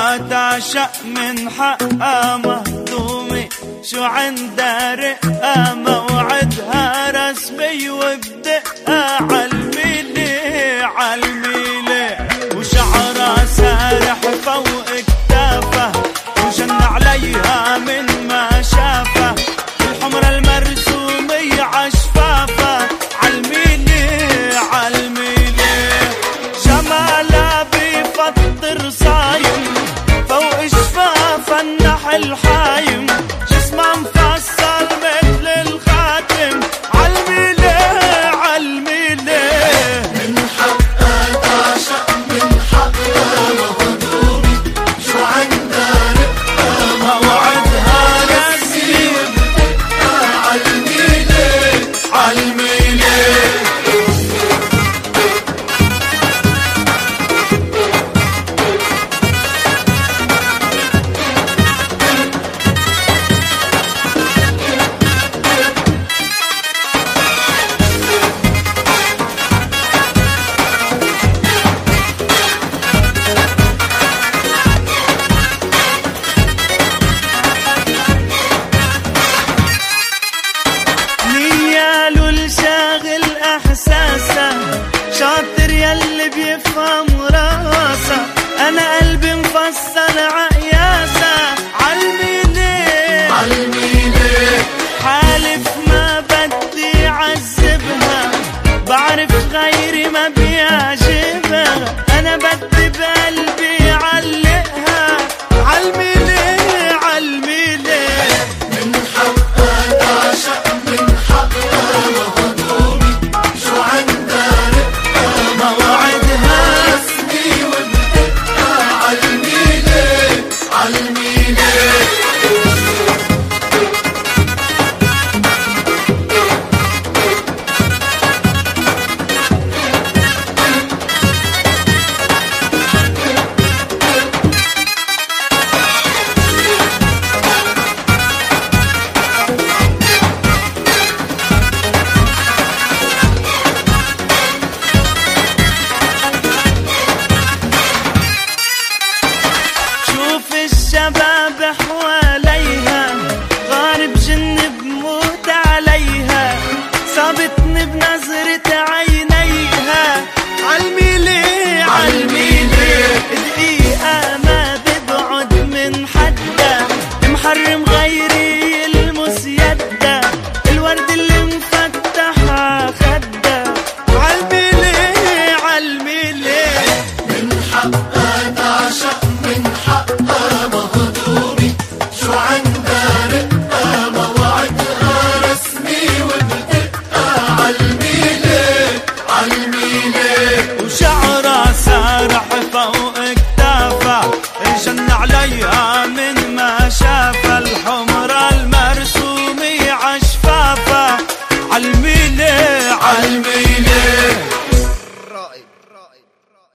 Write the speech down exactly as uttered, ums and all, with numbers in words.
تعشق من حقها مهضومة، شو عندها رقة موعدها رسمي وبدقها عالميلة عالميلة، وشعرها سارح فوق كتافها وجن عليها من ما شافها، الحمرة المرسومة عشفافها عالميلة عالميلة، جمالها بفطر صايم فوق شفافها النحل حايم، جسمها مفصل مثل الخاتم عالميلة عالميلة، من حقها تعشق من حقها مهضومة، شو عندها رقة موعدها رسمي وبدقها عالميلة عالميلة. شاطر يلي بيفهم راسه، انا قلبي مفصل عقياسه عالميلة عالميلة، حالف ما بدي عذبها، بعرف غيري ما بيعجبها، انا بدي بقلبي علقها عالميلة عالميلة، من حقها تعشق من حقها مهضومة، شو عندها موعدها رسمي وبدقها عالميلة عالميلة. الشباب حواليها غارب جن بموت عليها، صابتني بنظرة عينيها عالميلة عالميلة، دقيقة ما ببعد من حدا، محرم غيري يلمس يدا، الورد اللي مفتح عخدا عالميلة عالميلة، من حقها تعشق من حقها مهضومة، شو عندها رقة موعدها رسمي وبدقها عالميلة عالميلة، وشعرها سارح فوق كتافها جن عليها من ما شافها، الحمرة المرسومة عشفافها عالميلة